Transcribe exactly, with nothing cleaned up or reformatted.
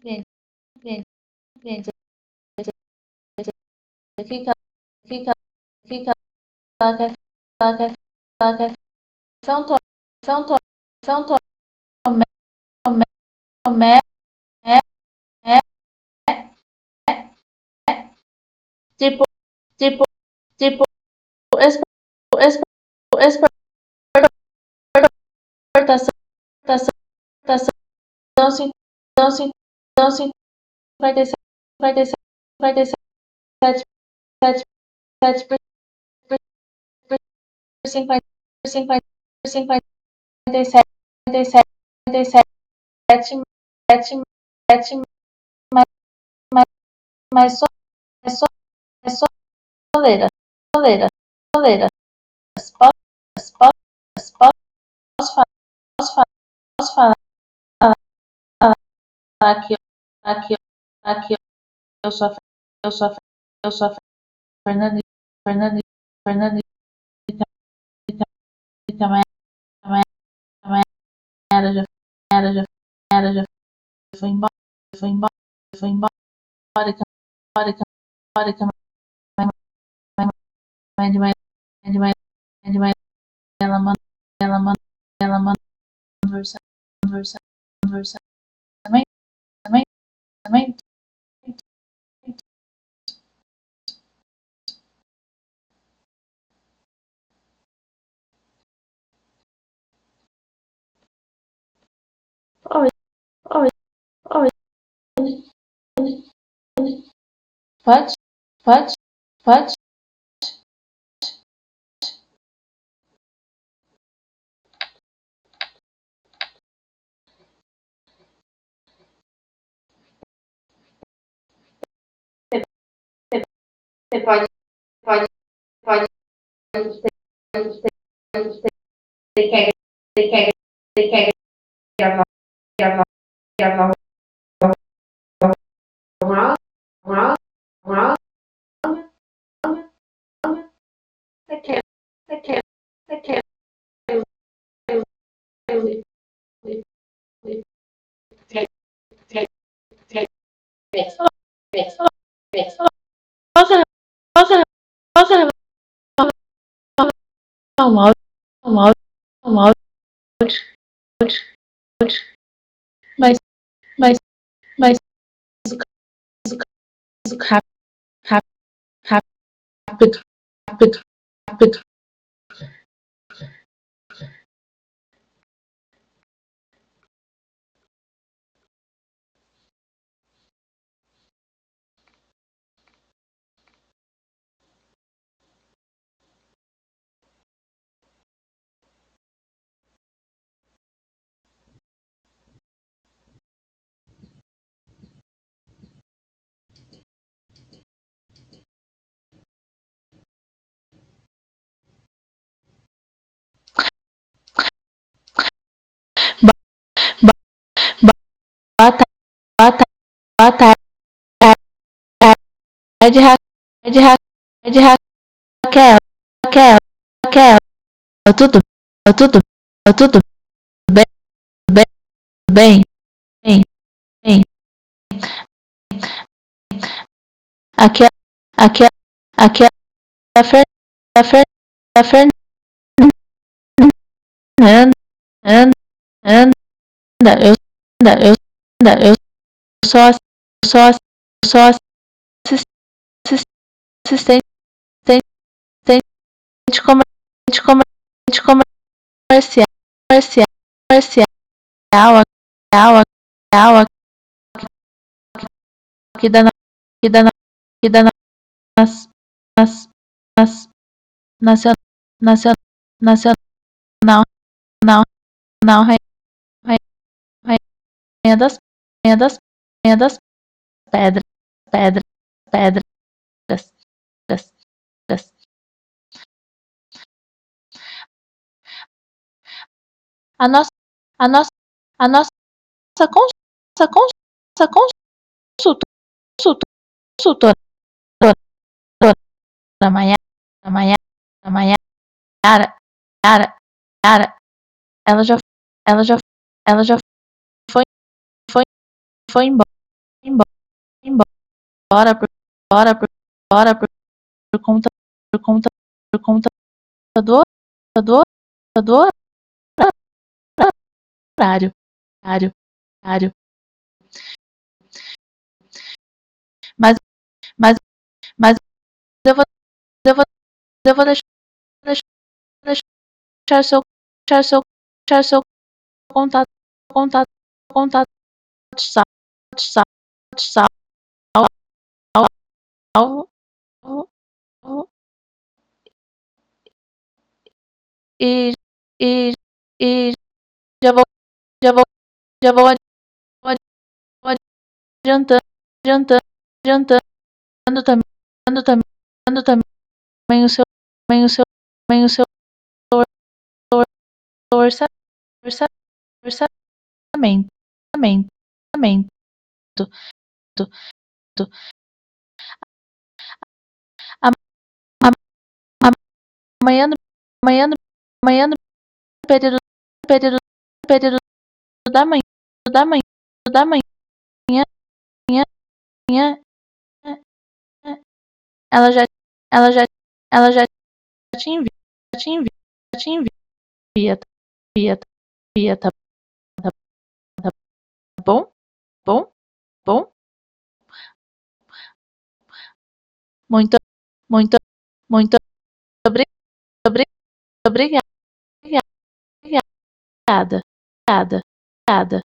cliente, cliente, cliente, fica, fica, fica, fica, fica, fica, São Tomé, São Tomé, São Tomé, Tomé, Tomé, é, é, tipo, tipo, tipo, expo, expo, exportação, exportação, exportação, doce, doce, doce, vai descer, vai descer, vai descer, sete, sete, sete por cinquenta, por cinquenta, por cinquenta e sete, cinquenta e sete, cinquenta e sete, sete, sete, sete, mais, mais, mais, so, mais, so, mais soleira, soleira, soleira, posso, posso, posso, posso falar, posso falar, posso falar, aqui, aqui, aqui, eu sou, eu sou, eu sou Fernando, Fernando, Fernando, e também, também, também, era, já, era, já, era, já, foi embora, foi embora, foi embora, embora, embora, embora, mãe de mãe, mãe de mãe, mãe de mãe, ela manda, ela manda, ela manda, conversar, conversar, conversar, também, também, também, oi, oi, oi, pode, pode, pode, você pode, pode, pode, você quer, você quer, você quer gravar, gravar, gravar uma, uma, uma, você quer, você quer, você quer, Posso, posso, posso levar um áudio, um áudio, um áudio, mas, mas, mas, rápido, rápido, rápido, rápido, rápido. Bota, bota, bota, é de Raquel, é de Raquel, é de Raquel, Raquel, Raquel, tudo, tudo, tudo bem, bem, bem, bem, bem. Aqui, aqui, aqui, a Fer, a Fer, a Fernanda, anda, anda, eu, anda, eu, anda, eu sou, sou, sou assistente, assistente comercial, comercial, comercial, comercial, comercial, comercial, aqui da, aqui da, aqui da, nas, nas, nas, nacional, nacional, nacional, não, não, rainha das, rainha das, rainha das pedras, pedras, pedras, pedras, pedras. A nossa, a nossa, a nossa cons, nossa cons, nossa consultora, consultora, da manhã, da manhã, da manhã, Yara, Yara, Yara, ela já, ela já, ela já foi, foi, foi embora. hora por hora por hora por por conta por conta por conta do do do horário horário horário mas mas mas eu vou eu vou eu vou deixar deixar deixar seu deixar seu deixar seu contato contato contato WhatsApp WhatsApp WhatsApp ao ao ao ao e e e já vou já vou já vou adiantando adiantando adiantando também também também o seu também o seu também o seu orça orça orçamento orçamento orçamento amanhã no amanhã no amanhã no período período período da manhã da manhã da manhã manhã manhã ela já ela já ela já te envia te envia te envia envia envia tá tá tá bom bom bom muito muito muito obri obri obrigada obrigada obrigada obrigada